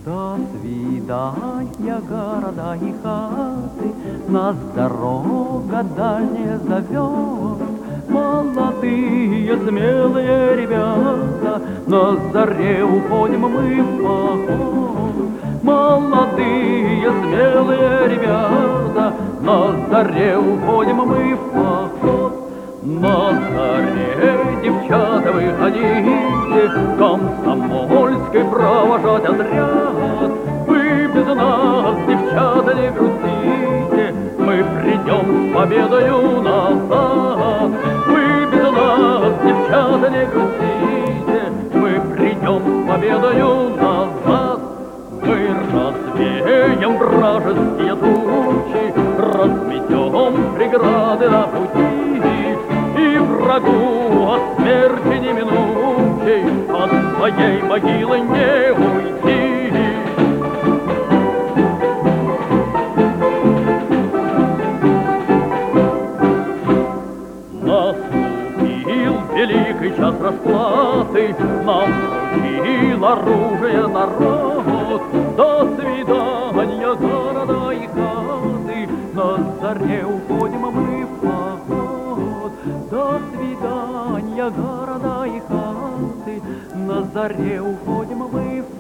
До свидания, города и хаты, нас дорога дальняя зовет. Молодые, смелые ребята, на заре уходим мы в поход. Молодые, смелые ребята, на заре уходим мы в поход. На заре, девчата, выходите, комсомольский провожать отряд. Вы без нас, девчата, не грустите, мы придем с победою назад. Вы без нас, девчата, не грустите, мы придем с победою назад. Мы развеем вражеские тучи, разметем преграды на пути, и врагу от смерти неминучей от своей могилы не уйти. Наступил великий час расплаты, нам вручил оружие народ. До свидания, города и хаты, на заре уходим мы в поход. До свидания, города и хаты, на заре уходим мы в